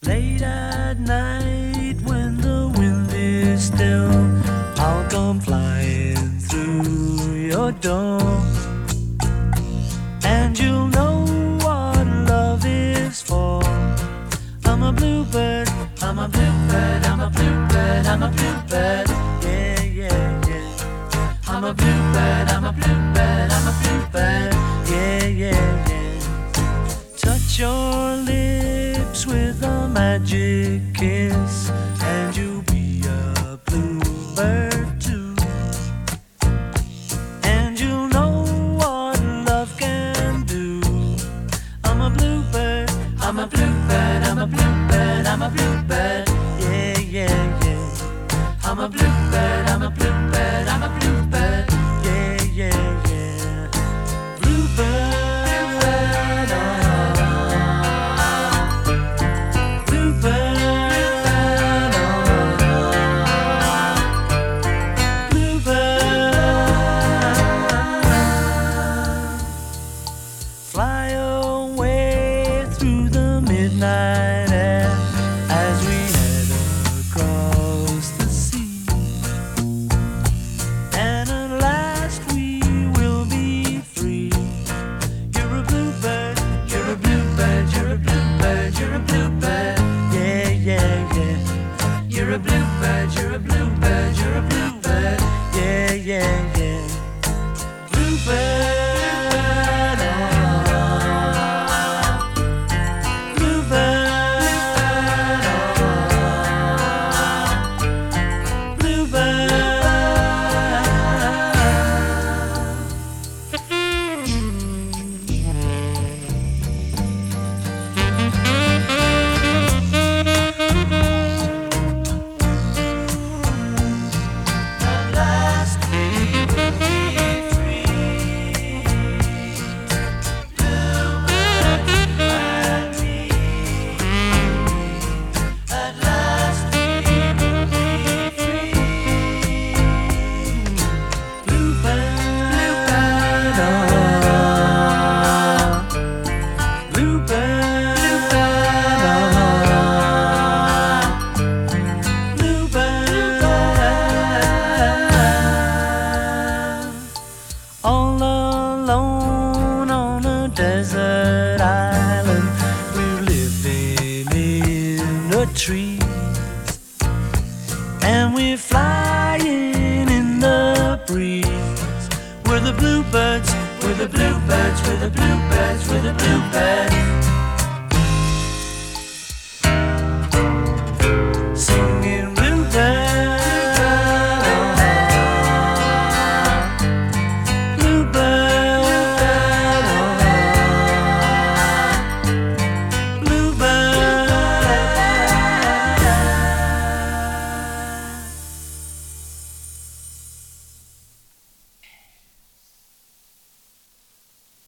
Late at night when the wind is still, I'll come flying through your door, and you'll know what love is for. I'm a bluebird, I'm a bluebird, I'm a bluebird, I'm a bluebird, yeah, yeah, yeah. I'm a bluebird, I'm a bluebird, I'm a bluebird, yeah, yeah, yeah. Touch your lips with a magic kiss, and you'll be a bluebird too. And you'll know what love can do. I'm a bluebird, I'm a bluebird, I'm a bluebird, I'm a bluebird, yeah, yeah, yeah. I'm a bluebird, I'm a bluebird, I'm a bluebird, yeah, yeah, yeah. Bluebird, bluebird, bluebird. Fly away through the midnight air as we head across the sea, and at last we will be free. You're a bluebird, you're a bluebird, you're a bluebird, you're a bluebird, yeah, yeah, yeah. You're a bluebird, you're a bluebird, you're a bluebird, yeah, yeah, yeah. Bluebird. All alone on a desert island, we're living in the trees, and we're flying in the breeze. We're the bluebirds, we're the bluebirds, we're the bluebirds, we're the bluebirds.